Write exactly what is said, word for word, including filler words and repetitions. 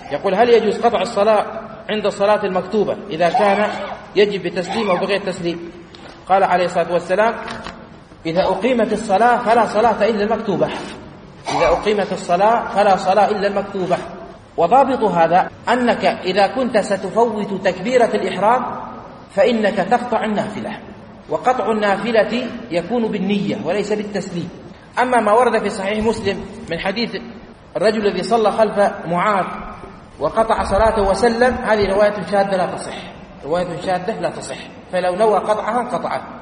يقول: هل يجوز قطع الصلاة عند الصلاة المكتوبة إذا كان يجب بتسليم أو بغير تسليم؟ قال عليه الصلاة والسلام: إذا أقيمت الصلاة فلا صلاة إلا المكتوبة. إذا أقيمت الصلاة فلا صلاة إلا المكتوبة. وضابط هذا أنك إذا كنت ستفوت تكبيرة الإحرام فإنك تقطع النافلة، وقطع النافلة يكون بالنية وليس بالتسليم. أما ما ورد في صحيح مسلم من حديث الرجل الذي صلى خلف معاذ وقطع صلاته وسلم، هذه رواية شاذة لا تصح، رواية شاذة لا تصح، فلو نوى قطعها قطعه.